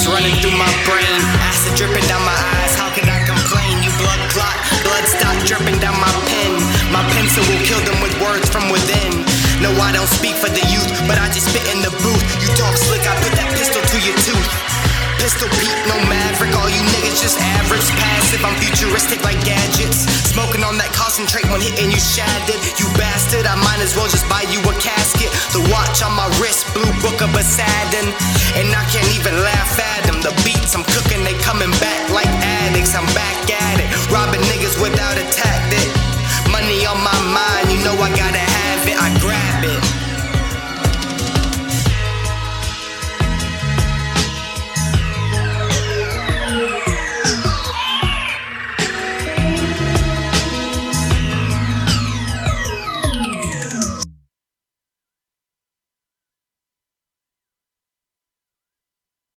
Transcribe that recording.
thoughts running through my brain. Acid dripping down my eyes, how can I complain? You blood clot, blood stop dripping down my pen. My pencil will kill them with words from within. No, I don't speak for the youth, but I just spit in the booth. You talk slick, I put that pistol to your tooth. Pistol Pete, no maverick, all you niggas just average, passive. I'm futuristic like gadgets. Smoking on that concentrate when hitting you shattered. You bastard, I might as well just buy you a casket. The watch on my wrist, blue book of Poseidon.